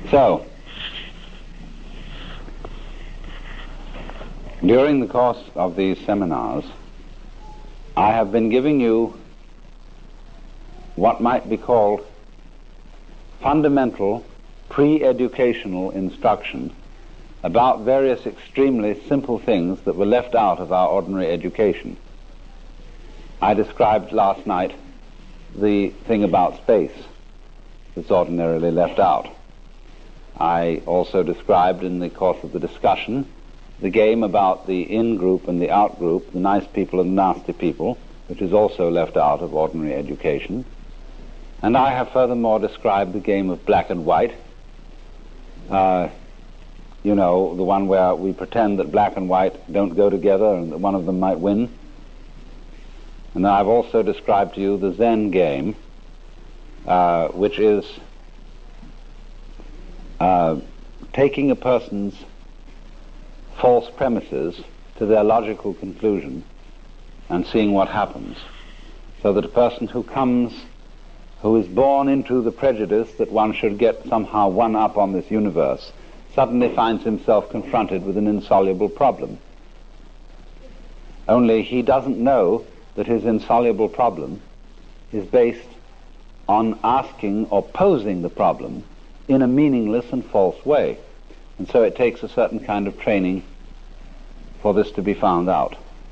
So, during the course of these seminars, I have been giving you what might be called fundamental pre-educational instruction about various extremely simple things that were left out of our ordinary education. I described last night the thing about space that's ordinarily left out. I also described in the course of the discussion the game about the in-group and the out-group, the nice people and the nasty people, which is also left out of ordinary education. And I have furthermore described the game of black and white, you know, the one where we pretend that black and white don't go together and that one of them might win. And I've also described to you the Zen game, which is taking a person's false premises to their logical conclusion and seeing what happens. So that a person who is born into the prejudice that one should get somehow one up on this universe suddenly finds himself confronted with an insoluble problem. Only he doesn't know that his insoluble problem is based on asking or posing the problem in a meaningless and false way. And so it takes a certain kind of training for this to be found out.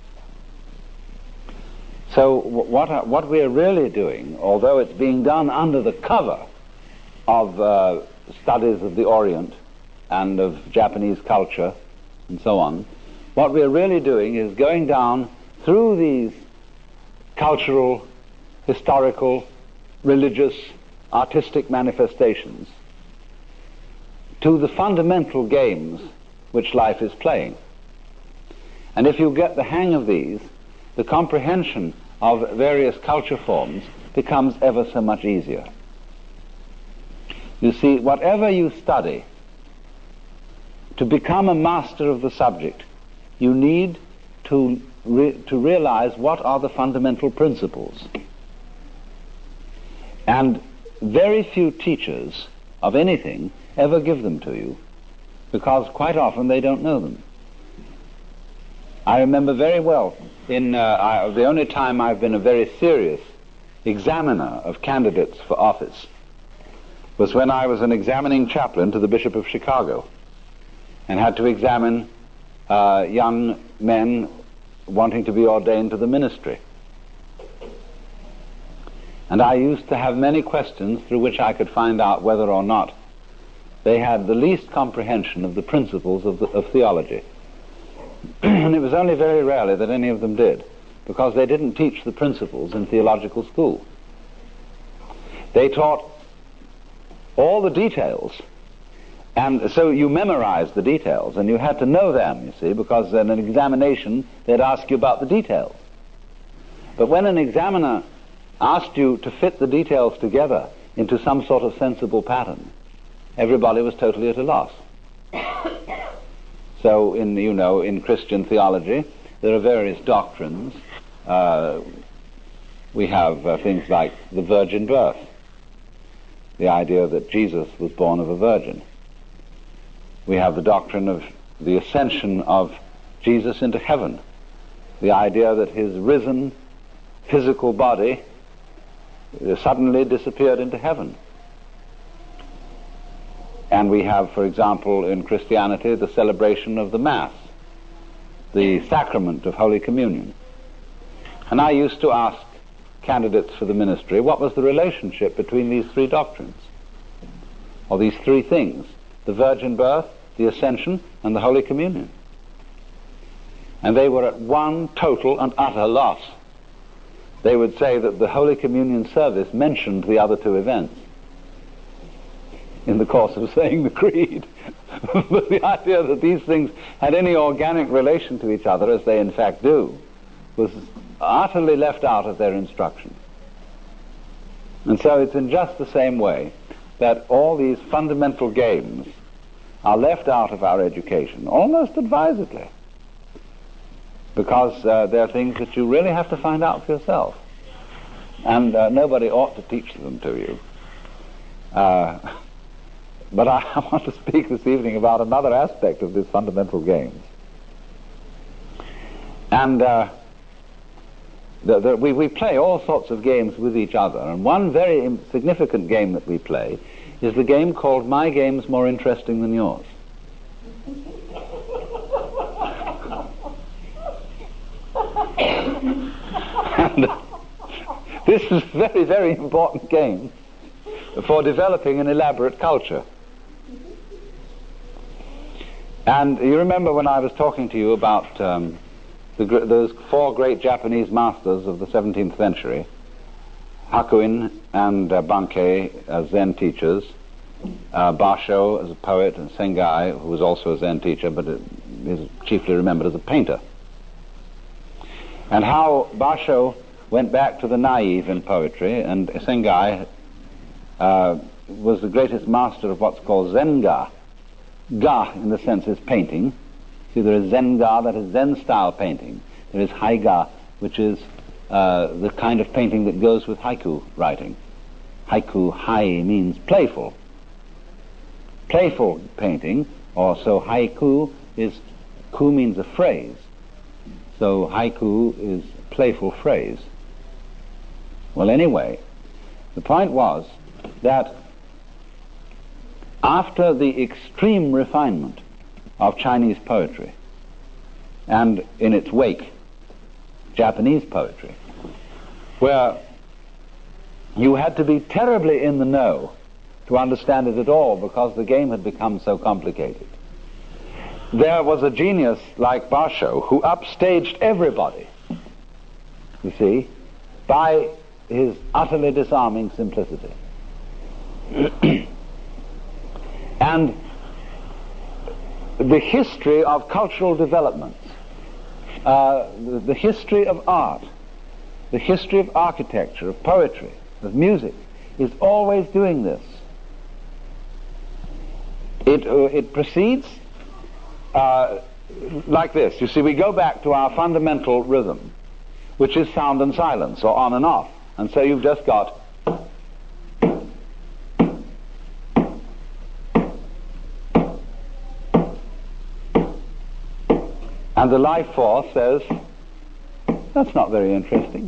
So what we're really doing, although it's being done under the cover of studies of the Orient and of Japanese culture and so on, what we're really doing is going down through these cultural, historical, religious, artistic manifestations to the fundamental games which life is playing. And if you get the hang of these, the comprehension of various culture forms becomes ever so much easier. You see, whatever you study, to become a master of the subject, you need to realize what are the fundamental principles. And very few teachers of anything ever give them to you, because quite often they don't know them. I remember very well, the only time I've been a very serious examiner of candidates for office was when I was an examining chaplain to the Bishop of Chicago and had to examine young men wanting to be ordained to the ministry. And I used to have many questions through which I could find out whether or not they had the least comprehension of the principles of theology. And it was only very rarely that any of them did, because they didn't teach the principles in theological school. They taught all the details, and so you memorized the details, and you had to know them, you see, because in an examination they'd ask you about the details. But when an examiner asked you to fit the details together into some sort of sensible pattern, everybody was totally at a loss. So in Christian theology, there are various doctrines. We have things like the virgin birth, the idea that Jesus was born of a virgin. We have the doctrine of the ascension of Jesus into heaven, the idea that his risen physical body suddenly disappeared into heaven. And we have, for example, in Christianity, the celebration of the Mass, the sacrament of Holy Communion. And I used to ask candidates for the ministry, what was the relationship between these three doctrines, or these three things, the virgin birth, the ascension, and the Holy Communion? And they were at one total and utter loss. They would say that the Holy Communion service mentioned the other two events in the course of saying the creed. But the idea that these things had any organic relation to each other, as they in fact do, was utterly left out of their instruction. And so it's in just the same way that all these fundamental games are left out of our education, almost advisedly, because they're things that you really have to find out for yourself. And nobody ought to teach them to you. But I want to speak this evening about another aspect of these fundamental games. And we play all sorts of games with each other, and one very significant game that we play is the game called My Game's More Interesting Than Yours. And this is a very, very important game for developing an elaborate culture. And you remember when I was talking to you about those four great Japanese masters of the 17th century, Hakuin and Bankei as Zen teachers, Basho as a poet, and Sengai, who was also a Zen teacher, but is chiefly remembered as a painter. And how Basho went back to the naive in poetry, and Sengai was the greatest master of what's called Zenga. Ga, in the sense, is painting. See, there is Zenga, that is Zen-style painting. There is Haiga, which is the kind of painting that goes with haiku writing. Haiku, hai, means playful. Playful painting, or so haiku is, ku means a phrase. So haiku is playful phrase. Well, anyway, the point was that after the extreme refinement of Chinese poetry, and in its wake, Japanese poetry, where you had to be terribly in the know to understand it at all because the game had become so complicated, there was a genius like Basho who upstaged everybody, you see, by his utterly disarming simplicity. And the history of cultural developments, the history of art, the history of architecture, of poetry, of music, is always doing this. It proceeds like this. You see, we go back to our fundamental rhythm, which is sound and silence, or on and off. And so you've just got and the life force says, that's not very interesting.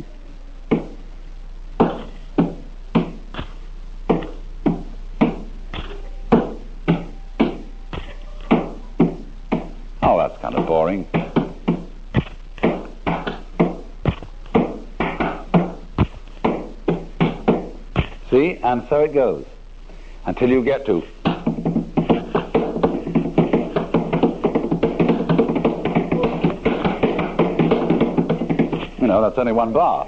Oh, that's kind of boring. See, and so it goes until you get to that's only one bar.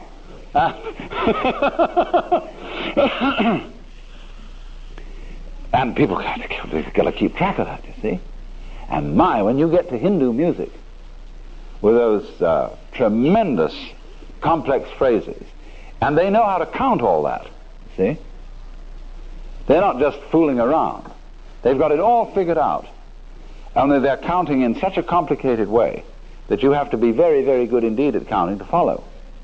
And people got to keep track of that, you see. And when you get to Hindu music, with those tremendous complex phrases, and they know how to count all that, see? They're not just fooling around. They've got it all figured out. Only they're counting in such a complicated way that you have to be very, very good indeed at counting to follow.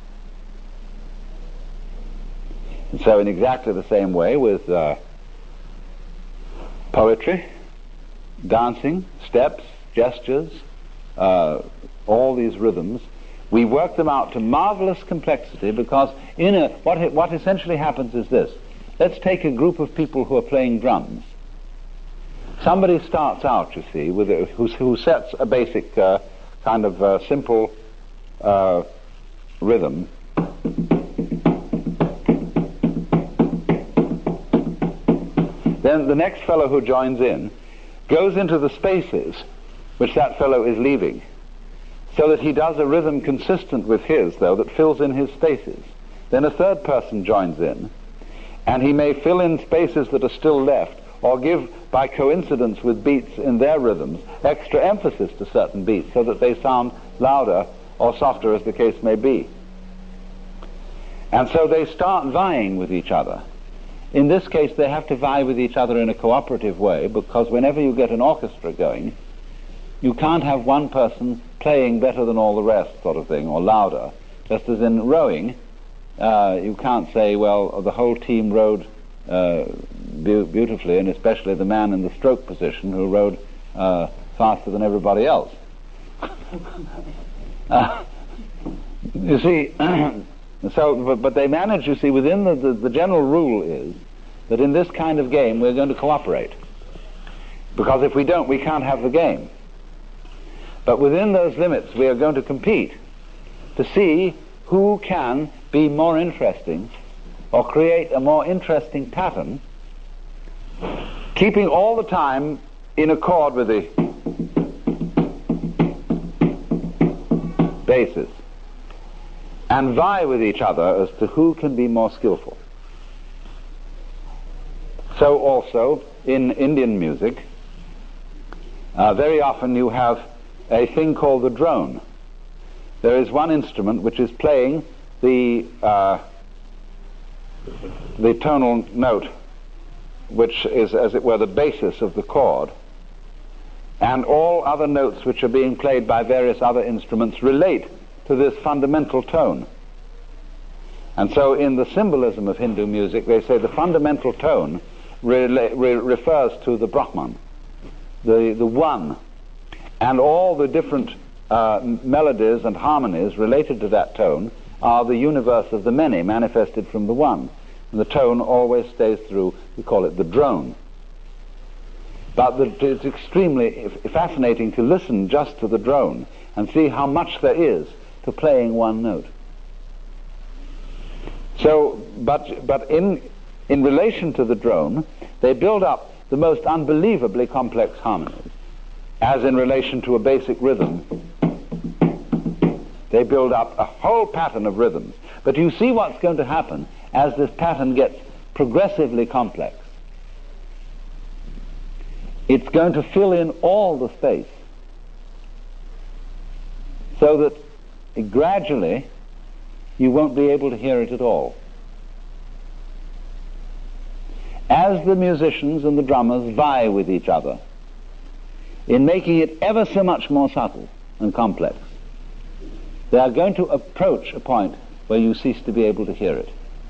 And so in exactly the same way with poetry, dancing, steps, gestures, all these rhythms, we work them out to marvelous complexity because what essentially happens is this. Let's take a group of people who are playing drums. Somebody starts out, you see, who sets a basic kind of simple rhythm. Then the next fellow who joins in goes into the spaces which that fellow is leaving, so that he does a rhythm consistent with his, though, that fills in his spaces. Then a third person joins in, and he may fill in spaces that are still left, or give, by coincidence with beats in their rhythms, extra emphasis to certain beats so that they sound louder or softer as the case may be. And so they start vying with each other. In this case, they have to vie with each other in a cooperative way, because whenever you get an orchestra going, you can't have one person playing better than all the rest, sort of thing, or louder. Just as in rowing, you can't say, well, the whole team rowed beautifully, and especially the man in the stroke position who rode faster than everybody else. You see, but they manage, you see, within the general rule is that in this kind of game we're going to cooperate. Because if we don't, we can't have the game. But within those limits we are going to compete to see who can be more interesting or create a more interesting pattern, keeping all the time in accord with the basis, and vie with each other as to who can be more skillful. So also in Indian music, very often you have a thing called the drone. There is one instrument which is playing the tonal note, which is, as it were, the basis of the chord, and all other notes which are being played by various other instruments relate to this fundamental tone. And so in the symbolism of Hindu music, they say the fundamental tone refers to the Brahman, the one, and all the different melodies and harmonies related to that tone are the universe of the many manifested from the one. And the tone always stays through, we call it the drone. But it's extremely fascinating to listen just to the drone and see how much there is to playing one note. So, but in relation to the drone, they build up the most unbelievably complex harmonies. As in relation to a basic rhythm, they build up a whole pattern of rhythms. But you see what's going to happen as this pattern gets progressively complex. It's going to fill in all the space, so that gradually you won't be able to hear it at all. As the musicians and the drummers vie with each other in making it ever so much more subtle and complex, they are going to approach a point where you cease to be able to hear it.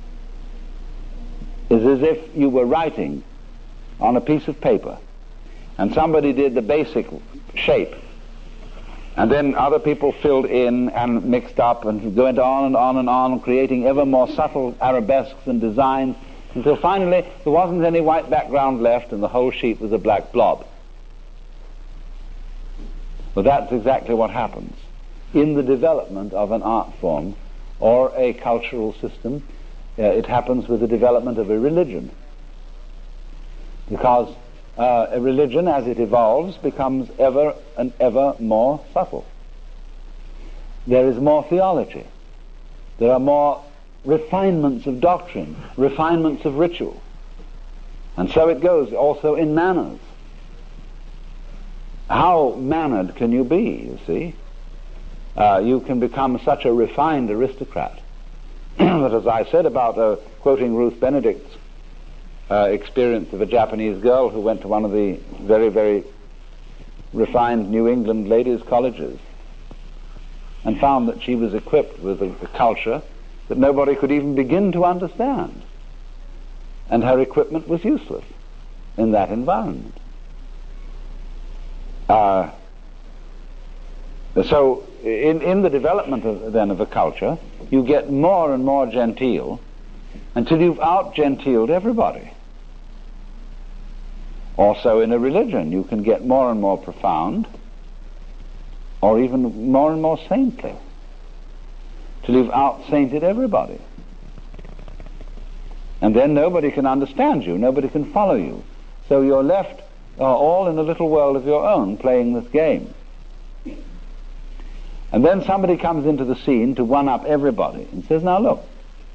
It's as if you were writing on a piece of paper and somebody did the basic shape, and then other people filled in and mixed up and went on and on and on, creating ever more subtle arabesques and designs, until finally there wasn't any white background left and the whole sheet was a black blob. Well, that's exactly what happens in the development of an art form or a cultural system. It happens with the development of a religion, because a religion, as it evolves, becomes ever and ever more subtle. There is more theology. There are more refinements of doctrine, refinements of ritual. And so it goes also in manners. How mannered can you be, you see? You can become such a refined aristocrat that, as I said about quoting Ruth Benedict's experience of a Japanese girl who went to one of the very, very refined New England ladies' colleges and found that she was equipped with a culture that nobody could even begin to understand, and her equipment was useless in that environment. So in the development of a culture, you get more and more genteel until you've out-genteeled everybody. Also in a religion, you can get more and more profound, or even more and more saintly, till you've out-sainted everybody. And then nobody can understand you, nobody can follow you. So you're left all in a little world of your own, playing this game. And then somebody comes into the scene to one-up everybody and says, now look,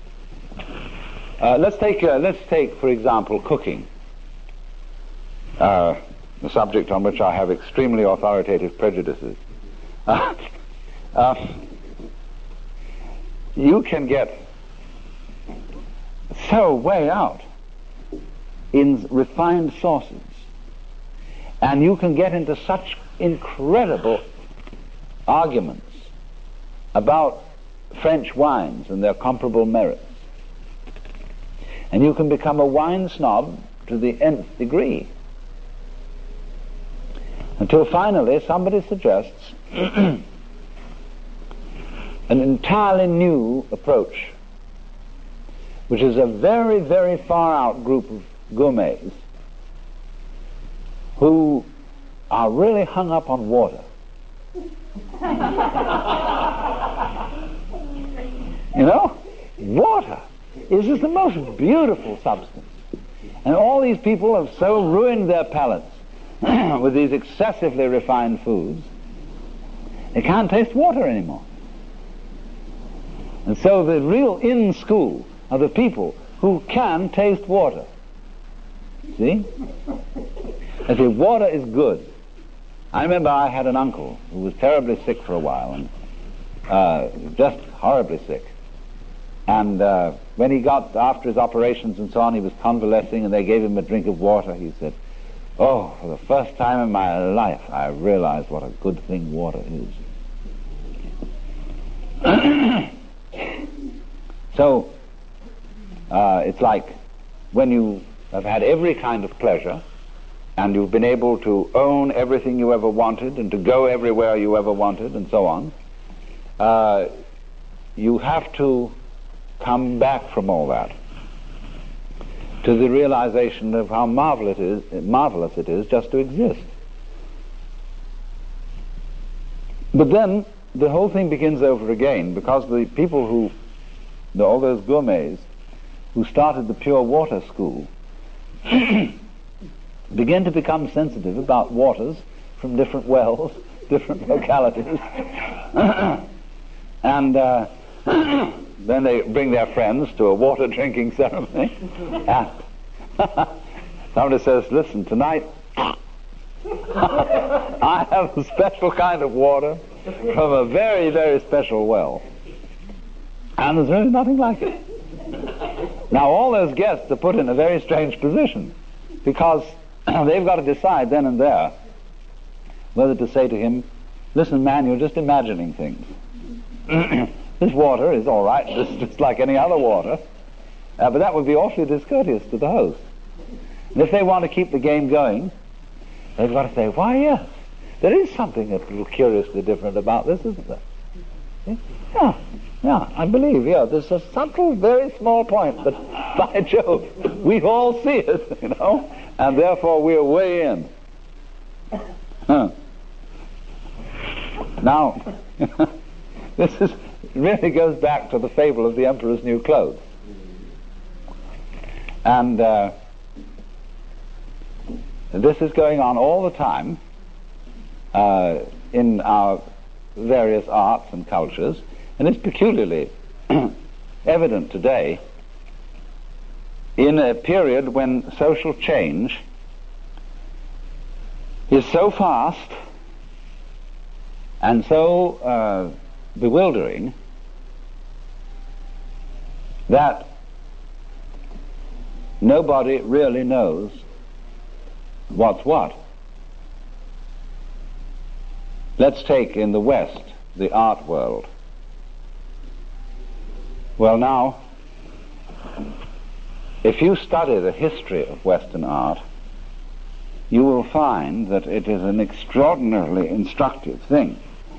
let's take, for example, cooking, a subject on which I have extremely authoritative prejudices. You can get so way out in refined sauces, and you can get into such incredible arguments about French wines and their comparable merits, And you can become a wine snob to the nth degree. Until finally somebody suggests an entirely new approach, which is a very, very far out group of gourmets who are really hung up on water. You know, water is just the most beautiful substance. And all these people have so ruined their palates with these excessively refined foods, they can't taste water anymore. And so the real in school are the people who can taste water. See? I say, water is good. I remember I had an uncle who was terribly sick for a while, and just horribly sick. And when he got, after his operations and so on, he was convalescing, and they gave him a drink of water. He said, "Oh, for the first time in my life, I realized what a good thing water is." So, it's like when you have had every kind of pleasure, and you've been able to own everything you ever wanted, and to go everywhere you ever wanted, and so on, you have to come back from all that to the realization of how marvelous it is just to exist. But then the whole thing begins over again, because the people who, all those gourmets who started the pure water school begin to become sensitive about waters from different wells, different localities. And then they bring their friends to a water drinking ceremony. And somebody says, "Listen, tonight I have a special kind of water from a very, very special well. And there's really nothing like it." Now all those guests are put in a very strange position, because they've got to decide then and there whether to say to him, "Listen, man, you're just imagining things. This water is all right, just like any other water." But that would be awfully discourteous to the host. And if they want to keep the game going, they've got to say, "Why, yes, there is something a little curiously different about this, isn't there? Yeah, I believe, there's a subtle, very small point, but by Jove, we all see it, you know, and therefore we're way in." Now, this really goes back to the fable of the Emperor's New Clothes. And this is going on all the time in our various arts and cultures, and it's peculiarly evident today in a period when social change is so fast and so bewildering that nobody really knows what's what. Let's take in the West the art world. Well, now, if you study the history of Western art, you will find that it is an extraordinarily instructive thing.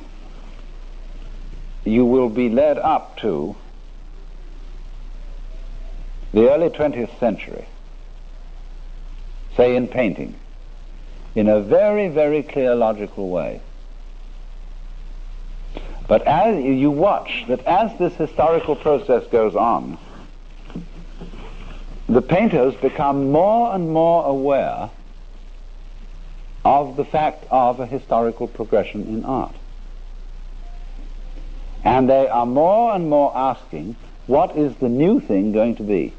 You will be led up to the early 20th century, say in painting, in a very, very clear, logical way. But as you watch that as this historical process goes on, the painters become more and more aware of the fact of a historical progression in art. And they are more and more asking, what is the new thing going to be?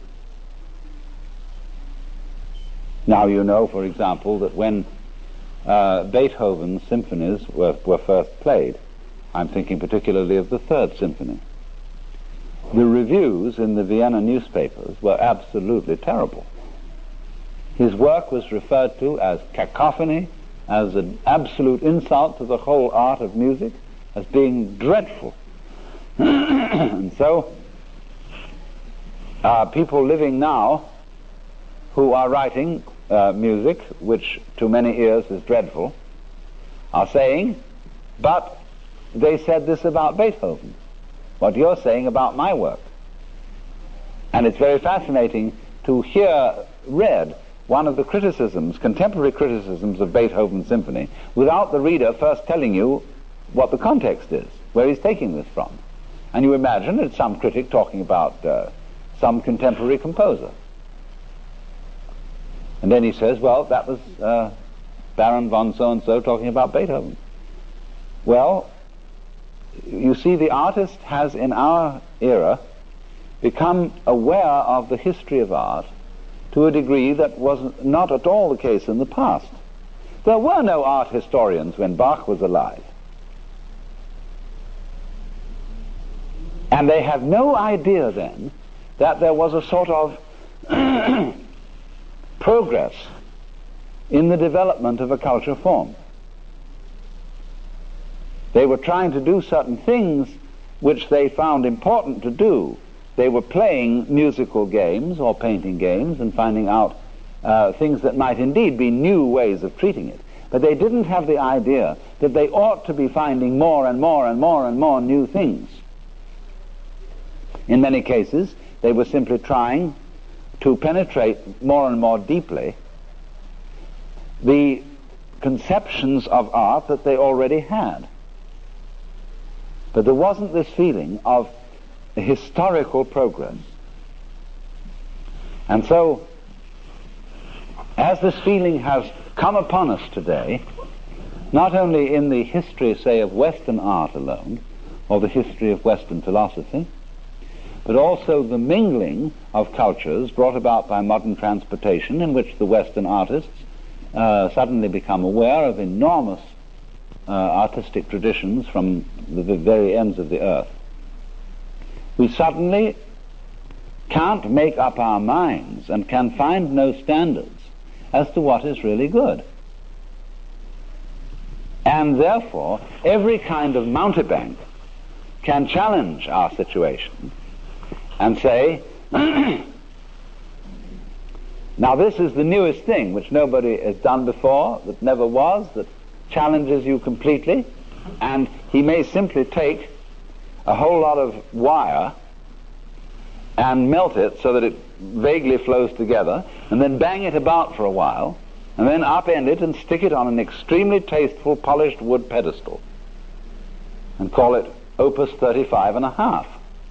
Now you know, for example, that when Beethoven's symphonies were first played, I'm thinking particularly of the Third Symphony, the reviews in the Vienna newspapers were absolutely terrible. His work was referred to as cacophony, as an absolute insult to the whole art of music, as being dreadful. And so people living now who are writing music, which to many ears is dreadful, are saying, but they said this about Beethoven, what you're saying about my work. And it's very fascinating to hear read one of the criticisms, contemporary criticisms of Beethoven's symphony, without the reader first telling you what the context is, where he's taking this from. And you imagine it's some critic talking about some contemporary composer. And then he says, well, that was Baron von so-and-so talking about Beethoven. Well, you see, the artist has in our era become aware of the history of art to a degree that was not at all the case in the past. There were no art historians when Bach was alive. And they had no idea then that there was a sort of progress in the development of a culture form. They were trying to do certain things which they found important to do. They were playing musical games or painting games and finding out things that might indeed be new ways of treating it. But they didn't have the idea that they ought to be finding more and more and more and more new things. In many cases, they were simply trying to penetrate more and more deeply the conceptions of art that they already had. But there wasn't this feeling of historical progress. And so, as this feeling has come upon us today, not only in the history, say, of Western art alone, or the history of Western philosophy, but also the mingling of cultures brought about by modern transportation, in which the Western artists suddenly become aware of enormous artistic traditions from the very ends of the earth. We suddenly can't make up our minds and can find no standards as to what is really good. And therefore, every kind of mountebank can challenge our situation and say, now this is the newest thing which nobody has done before, that never was, that challenges you completely, and he may simply take a whole lot of wire and melt it so that it vaguely flows together, and then bang it about for a while, and then upend it and stick it on an extremely tasteful polished wood pedestal and call it Opus 35 and a half.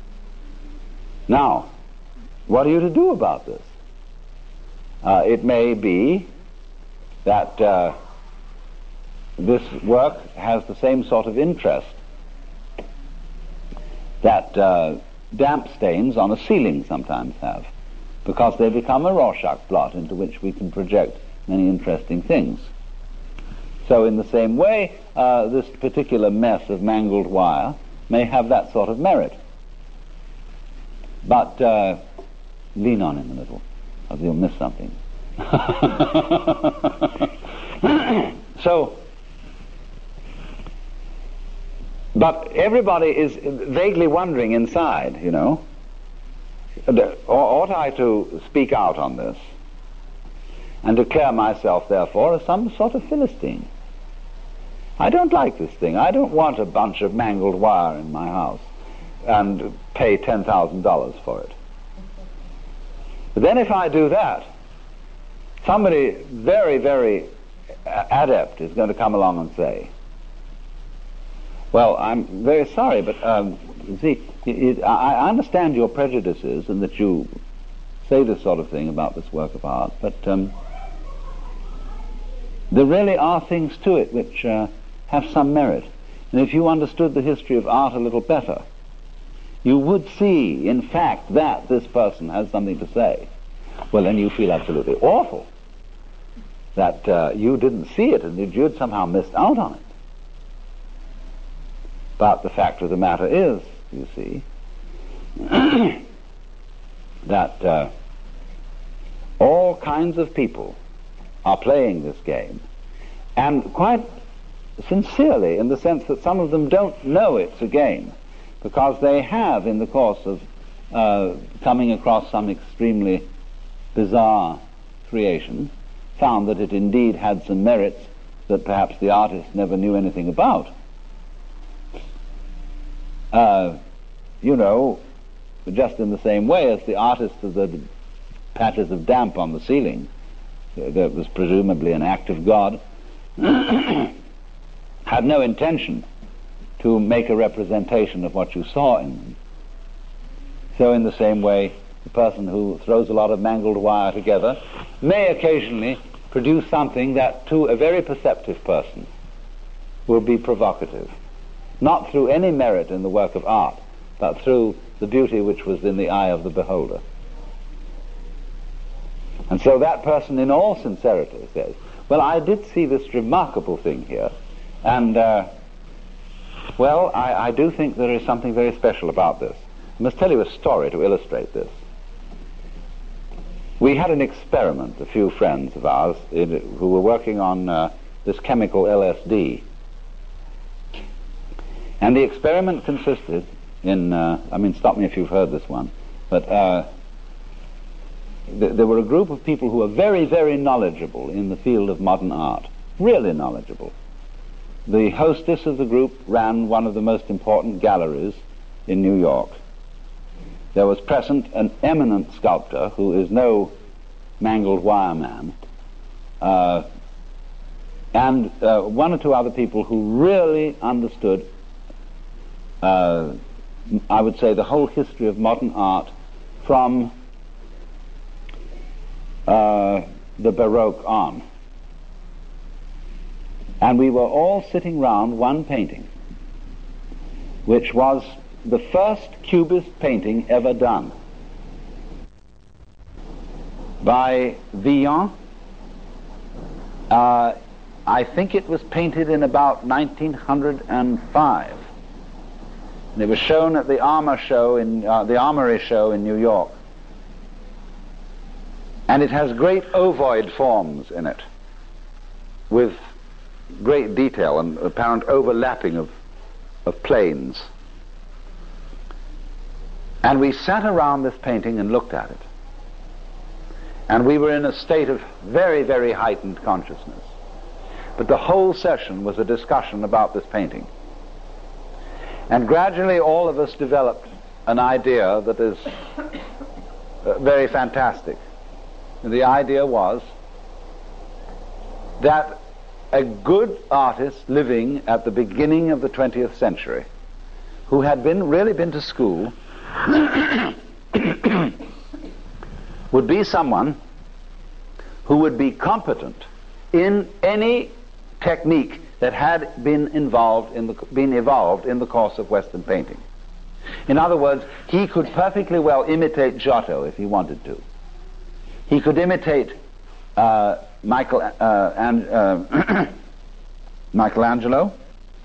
Now, what are you to do about this? It may be that this work has the same sort of interest that damp stains on a ceiling sometimes have, because they become a Rorschach blot into which we can project many interesting things. So in the same way, this particular mess of mangled wire may have that sort of merit. But lean on him a little, or you'll miss something. So, but everybody is vaguely wondering inside, you know, ought I to speak out on this and declare myself, therefore, as some sort of Philistine? I don't like this thing. I don't want a bunch of mangled wire in my house and pay $10,000 for it. But then if I do that, somebody very, very adept is going to come along and say, well, I'm very sorry, but see, I understand your prejudices and that you say this sort of thing about this work of art, but there really are things to it which have some merit. And if you understood the history of art a little better, you would see, in fact, that this person has something to say. Well, then you feel absolutely awful that you didn't see it and that you'd somehow missed out on it. But the fact of the matter is, you see, that all kinds of people are playing this game, and quite sincerely, in the sense that some of them don't know it's a game, because they have, in the course of coming across some extremely bizarre creation, found that it indeed had some merits that perhaps the artist never knew anything about. Just in the same way as the artist of the patches of damp on the ceiling, that was presumably an act of God, had no intention to make a representation of what you saw in them. So in the same way, the person who throws a lot of mangled wire together may occasionally produce something that to a very perceptive person will be provocative, not through any merit in the work of art, but through the beauty which was in the eye of the beholder. And so that person in all sincerity says, well, I did see this remarkable thing here, and I do think there is something very special about this. I must tell you a story to illustrate this. We had an experiment, a few friends of ours, who were working on this chemical LSD. And the experiment consisted in, stop me if you've heard this one, but there were a group of people who were very, very knowledgeable in the field of modern art, really knowledgeable. The hostess of the group ran one of the most important galleries in New York. There was present an eminent sculptor who is no mangled wire man, and one or two other people who really understood, I would say, the whole history of modern art from the Baroque on. And we were all sitting round one painting, which was the first Cubist painting ever done by Villon. I think it was painted in about 1905. And it was shown at the Armory show in New York. And it has great ovoid forms in it, with great detail and apparent overlapping of planes. And we sat around this painting and looked at it. And we were in a state of very, very heightened consciousness. But the whole session was a discussion about this painting. And gradually all of us developed an idea that is very fantastic. And the idea was that a good artist living at the beginning of the 20th century, who had really been to school, would be someone who would be competent in any technique that had been evolved in the course of Western painting. In other words, he could perfectly well imitate Giotto if he wanted to. He could imitate Michelangelo,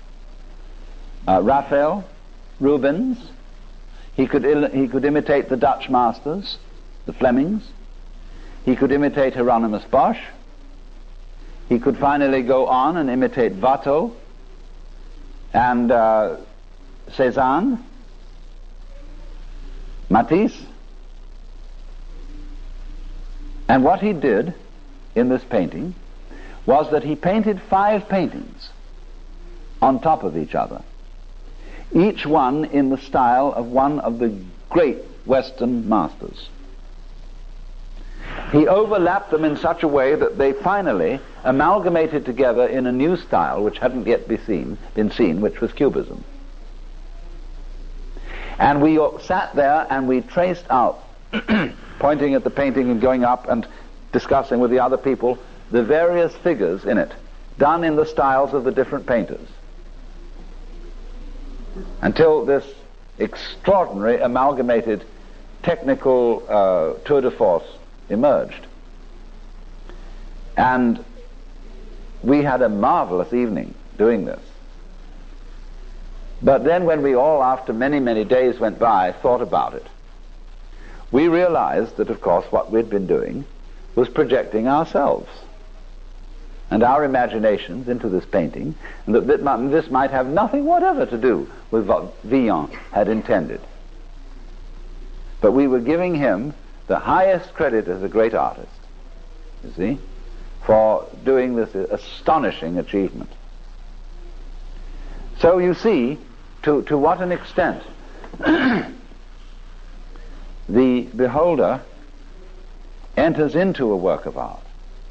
Raphael, Rubens. He could imitate the Dutch masters, the Flemings. He could imitate Hieronymus Bosch. He could finally go on and imitate Watteau and Cézanne, Matisse. And what he did in this painting was that he painted 5 paintings on top of each other, each one in the style of one of the great Western masters. He overlapped them in such a way that they finally amalgamated together in a new style which hadn't yet been seen, which was Cubism. And we sat there and we traced out, pointing at the painting and going up and discussing with the other people the various figures in it, done in the styles of the different painters, until this extraordinary amalgamated technical tour de force emerged. And we had a marvelous evening doing this. But then when we all, after many, many days went by, thought about it, we realized that, of course, what we'd been doing was projecting ourselves and our imaginations into this painting, and that this might have nothing whatever to do with what Villon had intended. But we were giving him the highest credit as a great artist, you see, for doing this astonishing achievement. So you see to what an extent the beholder enters into a work of art,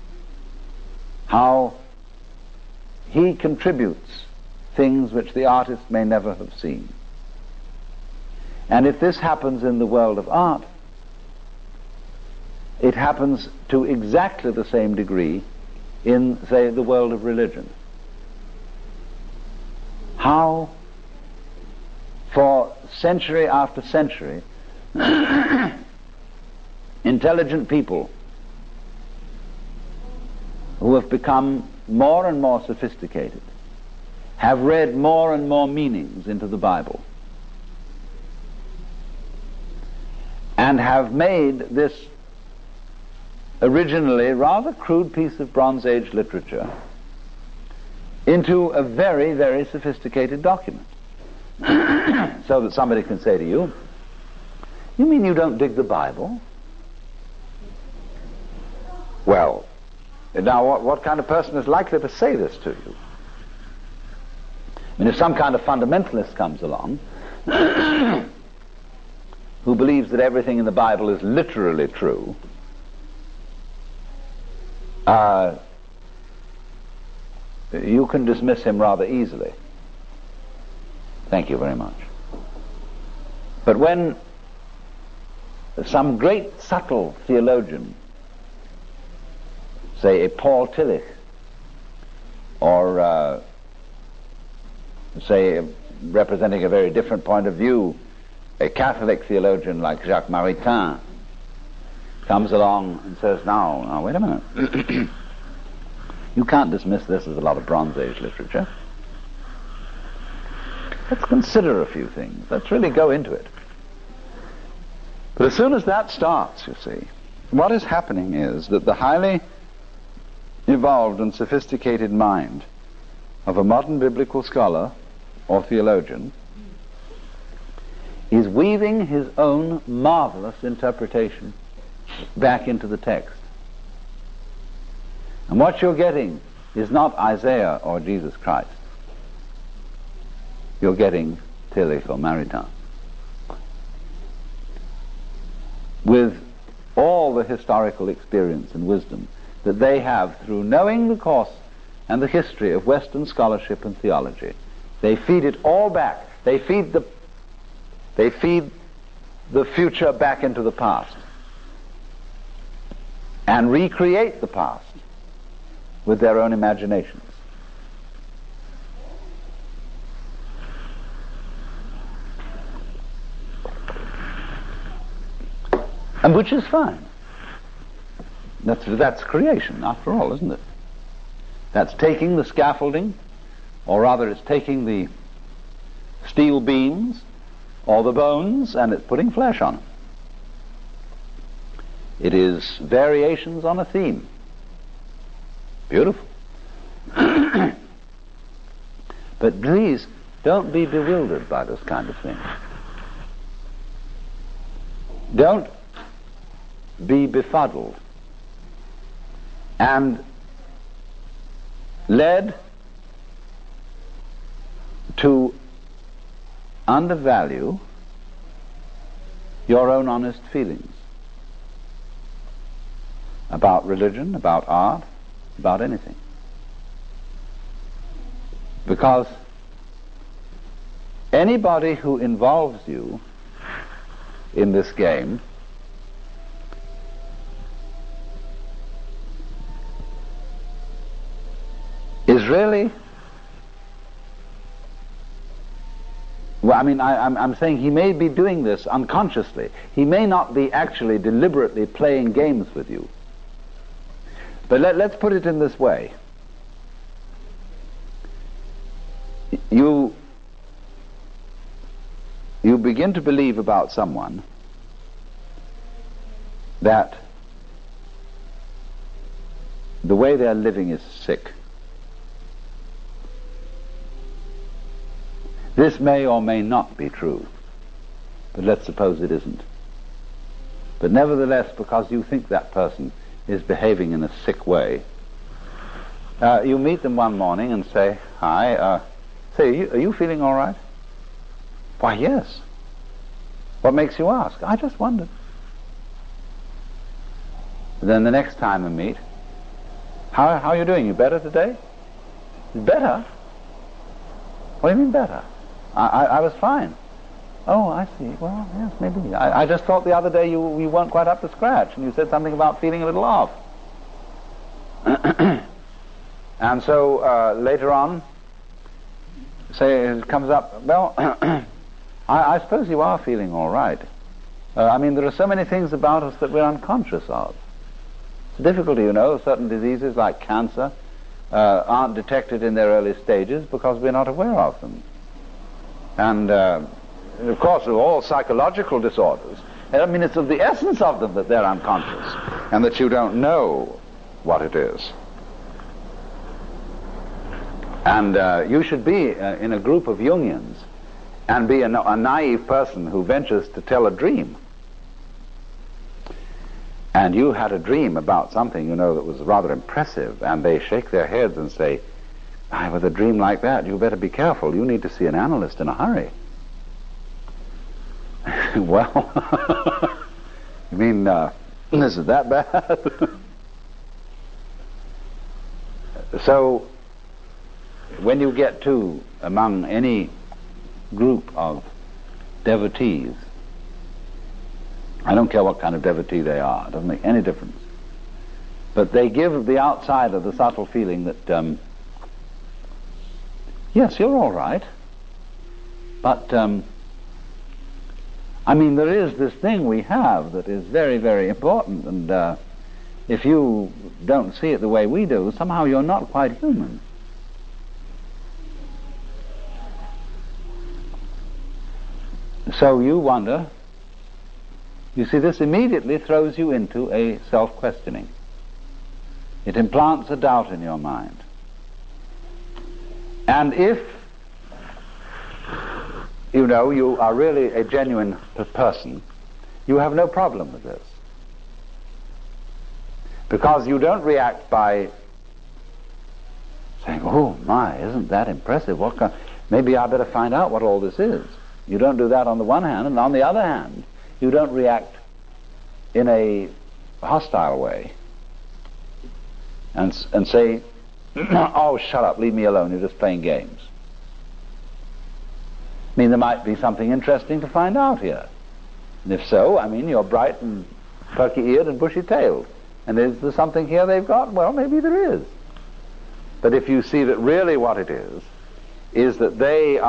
how he contributes things which the artist may never have seen. And if this happens in the world of art, it happens to exactly the same degree in, say, the world of religion. How, for century after century, intelligent people who have become more and more sophisticated have read more and more meanings into the Bible and have made this originally rather crude piece of Bronze Age literature into a very, very sophisticated document. So that somebody can say to you, "You mean you don't dig the Bible?" Well, now what kind of person is likely to say this to you? I mean, if some kind of fundamentalist comes along who believes that everything in the Bible is literally true, you can dismiss him rather easily. Thank you very much. But when some great subtle theologian, say a Paul Tillich, or say, representing a very different point of view, a Catholic theologian like Jacques Maritain, comes along and says, now wait a minute. You can't dismiss this as a lot of Bronze Age literature. Let's consider a few things. Let's really go into it. But as soon as that starts, you see, what is happening is that the highly evolved and sophisticated mind of a modern biblical scholar or theologian is weaving his own marvelous interpretation back into the text. And what you're getting is not Isaiah or Jesus Christ. You're getting Tillich or Maritain, with all the historical experience and wisdom that they have through knowing the course and the history of Western scholarship and theology. They feed it all back. They feed the future back into the past and recreate the past with their own imaginations. And which is fine. That's creation, after all, isn't it? That's taking the scaffolding, or rather it's taking the steel beams or the bones, and it's putting flesh on them. It is variations on a theme. Beautiful. But please, don't be bewildered by this kind of thing. Don't be befuddled and led to undervalue your own honest feelings about religion, about art, about anything. Because anybody who involves you in this game is really, well, I mean, I'm saying he may be doing this unconsciously. He may not be actually deliberately playing games with you. But let's put it in this way. You begin to believe about someone that the way they're living is sick. This may or may not be true, but let's suppose it isn't. But nevertheless, because you think that person is behaving in a sick way, you meet them one morning and say, "Hi, are you feeling all right?" "Why, yes." "What makes you ask?" "I just wondered." Then the next time we meet, how are you doing? You better today?" "Better? What do you mean better? I was fine." "Oh, I see. Well, yes, maybe. I just thought the other day you weren't quite up to scratch, and you said something about feeling a little off." And so later on, say it comes up, "Well, I suppose you are feeling all right. I mean, there are so many things about us that we're unconscious of. It's a difficulty, you know. Certain diseases like cancer aren't detected in their early stages because we're not aware of them. And of course, all psychological disorders, I mean, it's of the essence of them that they're unconscious and that you don't know what it is. And you should be in a group of Jungians and be a naive person who ventures to tell a dream. And you had a dream about something, you know, that was rather impressive, and they shake their heads and say, "With a dream like that, you better be careful. You need to see an analyst in a hurry." Well, you mean, is it that bad? So, when you get to among any group of devotees, I don't care what kind of devotee they are, it doesn't make any difference, but they give the outsider the subtle feeling that, yes, you're all right, but I mean, there is this thing we have that is very, very important, and if you don't see it the way we do, somehow you're not quite human. So you wonder, you see, this immediately throws you into a self-questioning. It implants a doubt in your mind. And if, you know, you are really a genuine person, you have no problem with this. Because you don't react by saying, "Oh my, isn't that impressive? Maybe I better find out what all this is." You don't do that on the one hand, and on the other hand, you don't react in a hostile way and say, "Oh, shut up, leave me alone, you're just playing games." I mean, there might be something interesting to find out here. And if so, I mean, you're bright and perky-eared and bushy-tailed. And is there something here they've got? Well, maybe there is. But if you see that really what it is that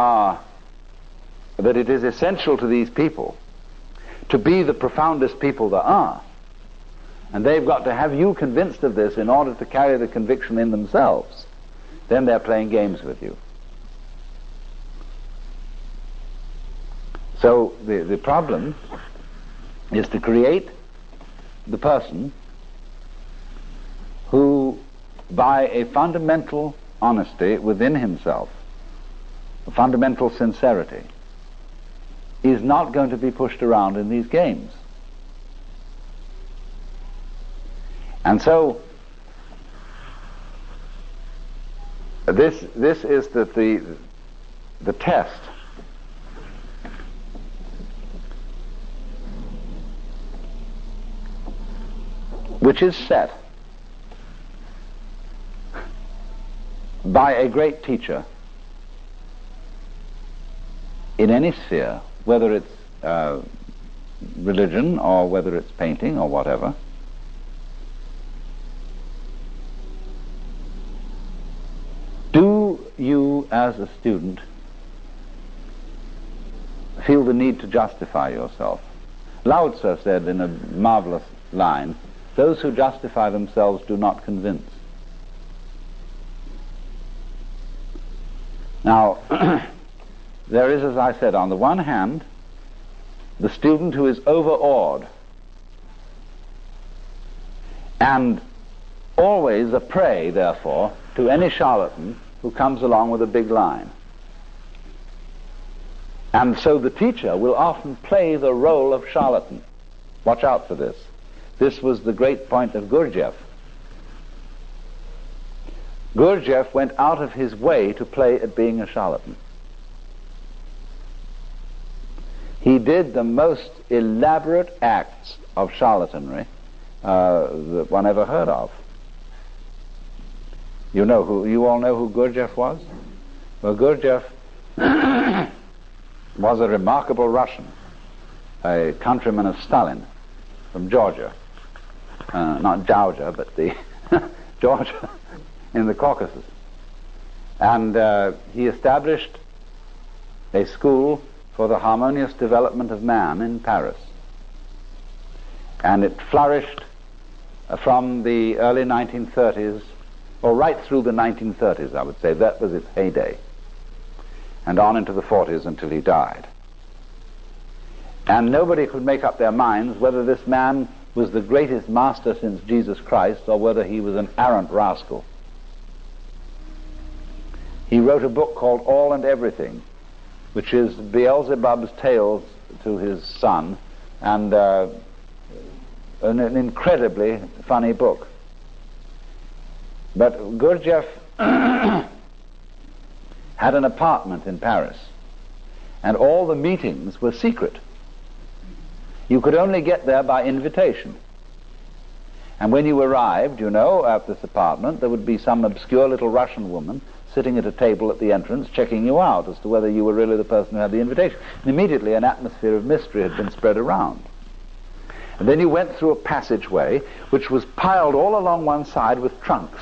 that it is essential to these people to be the profoundest people there are, and they've got to have you convinced of this in order to carry the conviction in themselves, then they're playing games with you. So the problem is to create the person who, by a fundamental honesty within himself, a fundamental sincerity, is not going to be pushed around in these games. And so this is the test which is set by a great teacher in any sphere, whether it's religion or whether it's painting or whatever. Do you, as a student, feel the need to justify yourself? Lao Tzu said in a marvelous line, "Those who justify themselves do not convince." Now, there is, as I said, on the one hand, the student who is overawed and always a prey, therefore, to any charlatan who comes along with a big line. And so the teacher will often play the role of charlatan Watch out for this. This was the great point of Gurdjieff. Gurdjieff went out of his way to play at being a charlatan. He did the most elaborate acts of charlatanry that one ever heard of. You all know who Gurdjieff was? Well, Gurdjieff was a remarkable Russian, a countryman of Stalin from Georgia. Not Georgia, but the Georgia in the Caucasus. And he established a school for the harmonious development of man in Paris. And it flourished from the early 1930s, or right through the 1930s, I would say. That was its heyday. And on into the 40s until he died. And nobody could make up their minds whether this man was the greatest master since Jesus Christ or whether he was an arrant rascal. He wrote a book called All and Everything, which is Beelzebub's tales to his son, and an incredibly funny book. But Gurdjieff had an apartment in Paris, and all the meetings were secret. You could only get there by invitation. And when you arrived, at this apartment, there would be some obscure little Russian woman sitting at a table at the entrance checking you out as to whether you were really the person who had the invitation. And immediately an atmosphere of mystery had been spread around. And then you went through a passageway which was piled all along one side with trunks.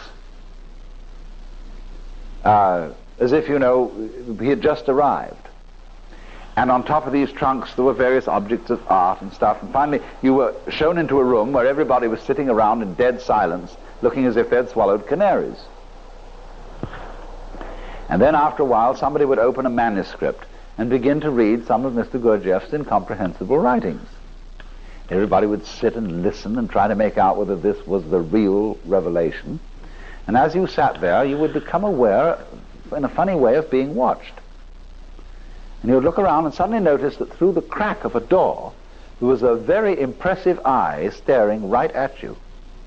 As if, he had just arrived. And on top of these trunks there were various objects of art and stuff. And finally you were shown into a room where everybody was sitting around in dead silence, looking as if they'd swallowed canaries. And then after a while somebody would open a manuscript and begin to read some of Mr. Gurdjieff's incomprehensible writings. Everybody would sit and listen and try to make out whether this was the real revelation. And as you sat there, you would become aware, in a funny way, of being watched. And you would look around and suddenly notice that through the crack of a door, there was a very impressive eye staring right at you.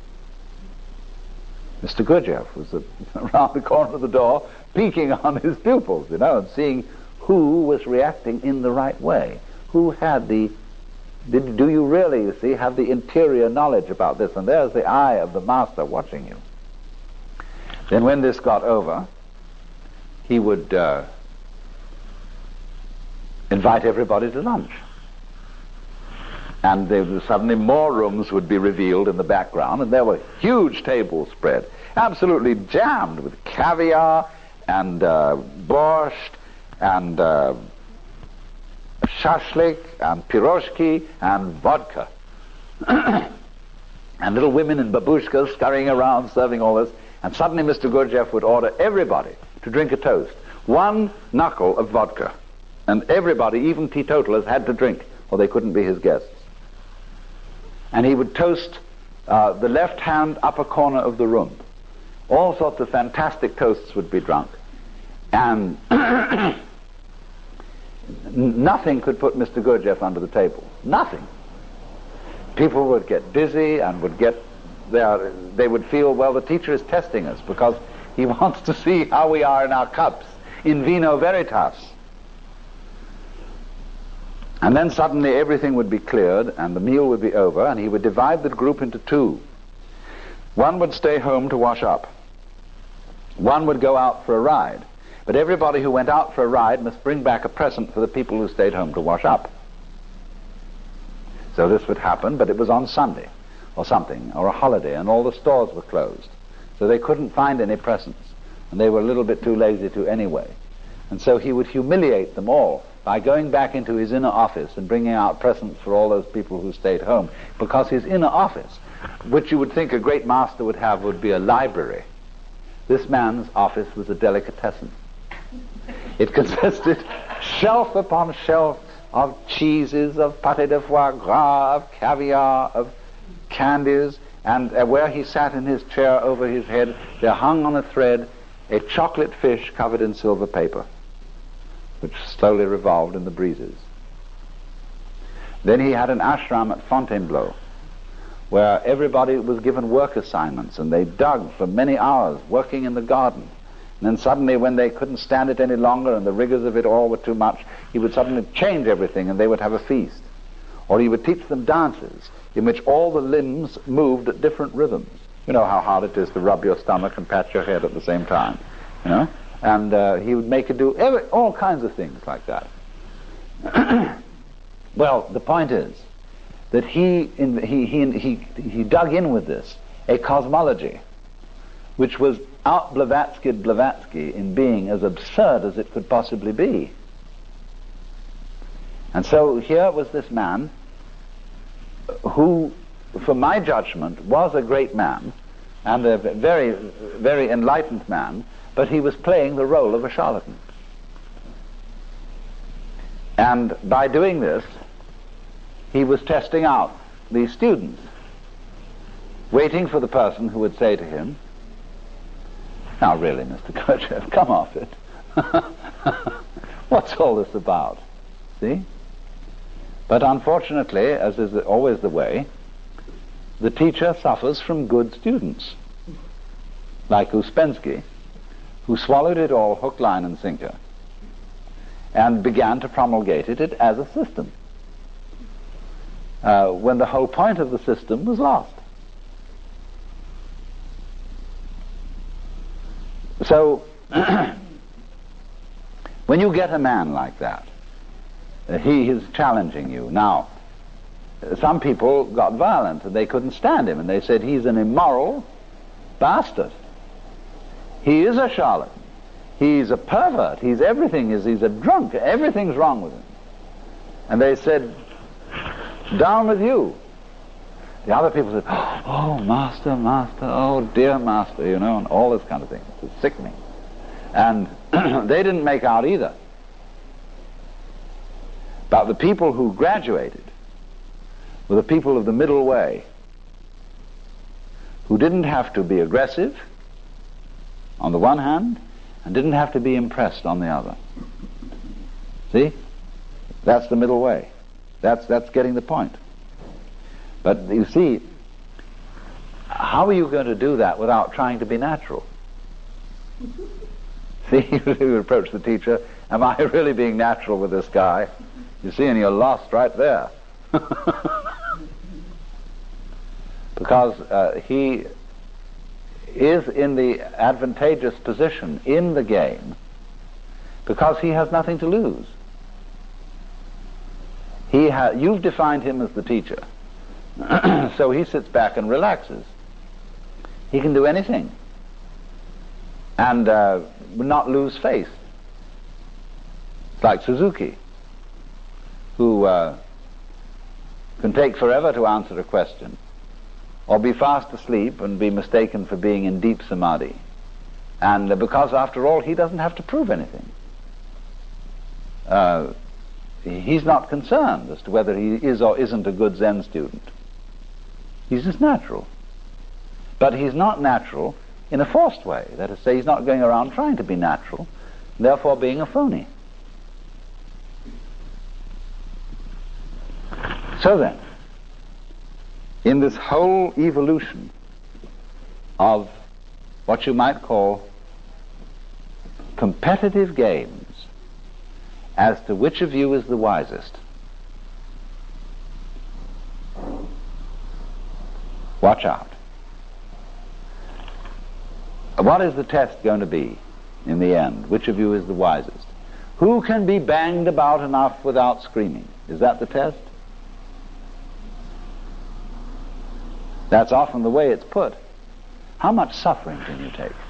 Mr. Gurdjieff was around the corner of the door, peeking on his pupils, and seeing who was reacting in the right way. Who had do you really, have the interior knowledge about this? And there's the eye of the master watching you. Then when this got over, he would invite everybody to lunch. And suddenly more rooms would be revealed in the background, and there were huge tables spread, absolutely jammed with caviar and borscht and shashlik and piroshki and vodka. And little women in babushkas scurrying around serving all this. And suddenly Mr. Gurdjieff would order everybody to drink a toast. 1 knuckle of vodka. And everybody, even teetotalers, had to drink, or they couldn't be his guests. And he would toast the left-hand upper corner of the room. All sorts of fantastic toasts would be drunk. And nothing could put Mr. Gurdjieff under the table. Nothing. People would get dizzy and they would feel, well, the teacher is testing us because he wants to see how we are in our cups. In vino veritas. And then suddenly everything would be cleared and the meal would be over, and he would divide the group into 2. One would stay home to wash up. One would go out for a ride. But everybody who went out for a ride must bring back a present for the people who stayed home to wash up. So this would happen, but it was on Sunday or something, or a holiday, and all the stores were closed. So they couldn't find any presents, and they were a little bit too lazy to anyway. And so he would humiliate them all by going back into his inner office and bringing out presents for all those people who stayed home, because his inner office, which you would think a great master would have, would be a library. This man's office was a delicatessen. It consisted shelf upon shelf of cheeses, of pâté de foie gras, of caviar, of candies, and where he sat in his chair over his head, there hung on a thread a chocolate fish covered in silver paper, which slowly revolved in the breezes. Then he had an ashram at Fontainebleau, where everybody was given work assignments, and they dug for many hours, working in the garden. And then suddenly, when they couldn't stand it any longer and the rigors of it all were too much, he would suddenly change everything and they would have a feast. Or he would teach them dances in which all the limbs moved at different rhythms. You know how hard it is to rub your stomach and pat your head at the same time, you know? And he would make it do all kinds of things like that. Well, the point is that he dug in with this a cosmology which was out Blavatsky in being as absurd as it could possibly be. And so here was this man who, for my judgment, was a great man and a very, very enlightened man, but he was playing the role of a charlatan. And by doing this, he was testing out these students, waiting for the person who would say to him, "Now really, Mr. Gurdjieff, come off it. What's all this about?" See? But unfortunately, as is always the way, the teacher suffers from good students, like Ouspensky, who swallowed it all hook, line, and sinker, and began to promulgate it as a system, when the whole point of the system was lost. So, when you get a man like that, he is challenging you. Now, some people got violent and they couldn't stand him, and they said he's an immoral bastard. He is a charlatan. He's a pervert. He's everything. He's a drunk. Everything's wrong with him. And they said, "Down with you." The other people said, "Oh, master, master, oh, dear master," you know, and all this kind of thing. It's sickening. And they didn't make out either. But the people who graduated were the people of the middle way, who didn't have to be aggressive on the one hand and didn't have to be impressed on the other. See? That's the middle way. That's getting the point. But you see, how are you going to do that without trying to be natural? See, you approach the teacher, "Am I really being natural with this guy?" You see, and you're lost right there. Because he is in the advantageous position in the game because he has nothing to lose. You've defined him as the teacher. So he sits back and relaxes. He can do anything and will not lose face. It's like Suzuki, who can take forever to answer a question, or be fast asleep and be mistaken for being in deep samadhi. And because, after all, he doesn't have to prove anything. He's not concerned as to whether he is or isn't a good Zen student. He's just natural. But he's not natural in a forced way. That is to say, he's not going around trying to be natural, therefore being a phony. So then, in this whole evolution of what you might call competitive games as to which of you is the wisest, watch out. What is the test going to be in the end? Which of you is the wisest? Who can be banged about enough without screaming? Is that the test? That's often the way it's put. How much suffering can you take?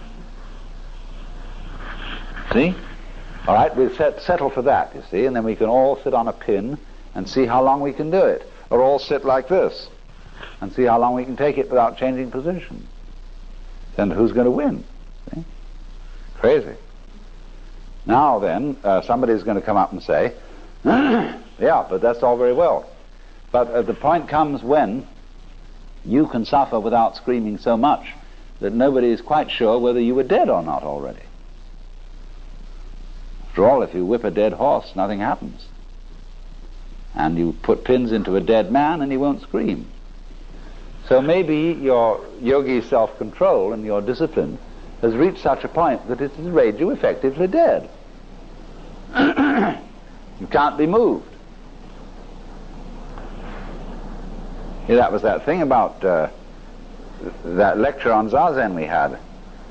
See? All right, we'll settle for that, you see, and then we can all sit on a pin and see how long we can do it. Or all sit like this and see how long we can take it without changing position. Then who's going to win? See? Crazy. Now then, somebody's going to come up and say, yeah, but that's all very well. But the point comes when you can suffer without screaming so much that nobody is quite sure whether you were dead or not already. After all, if you whip a dead horse, nothing happens. And you put pins into a dead man and he won't scream. So maybe your yogi self-control and your discipline has reached such a point that it has made you effectively dead. You can't be moved. Yeah, that was that thing about that lecture on Zazen we had.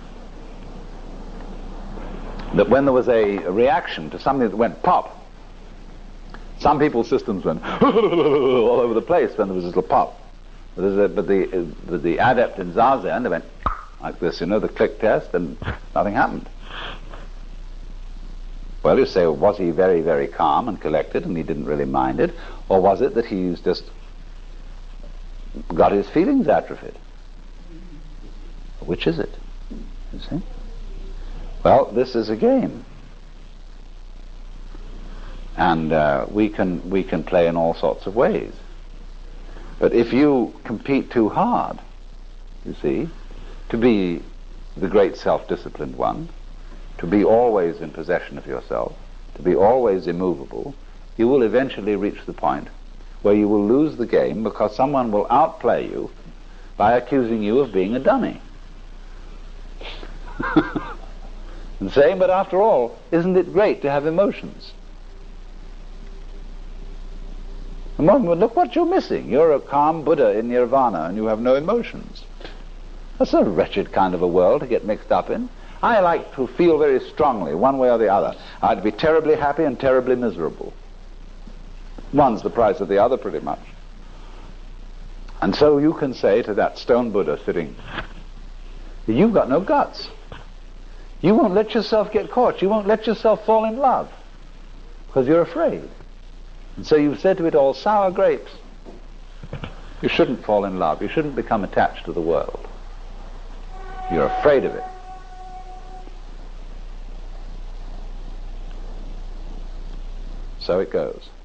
That when there was a reaction to something that went pop, some people's systems went all over the place when there was a little pop. But the adept in Zazen, they went like this, the click test, and nothing happened. Well, you say, well, was he very, very calm and collected and he didn't really mind it? Or was it that he's just got his feelings atrophied? Which is it? You see? Well, this is a game. And we can play in all sorts of ways. But if you compete too hard, you see, to be the great self-disciplined one, to be always in possession of yourself, to be always immovable, you will eventually reach the point where you will lose the game because someone will outplay you by accusing you of being a dummy. And saying, but after all, isn't it great to have emotions? Look what you're missing. You're a calm Buddha in nirvana and you have no emotions. That's a wretched kind of a world to get mixed up in. I like to feel very strongly, one way or the other. I'd be terribly happy and terribly miserable. One's the price of the other, pretty much. And so you can say to that stone Buddha sitting, you've got no guts. You won't let yourself get caught. You won't let yourself fall in love because you're afraid. And so you've said to it all, sour grapes. You shouldn't fall in love. You shouldn't become attached to the world. You're afraid of it. So it goes.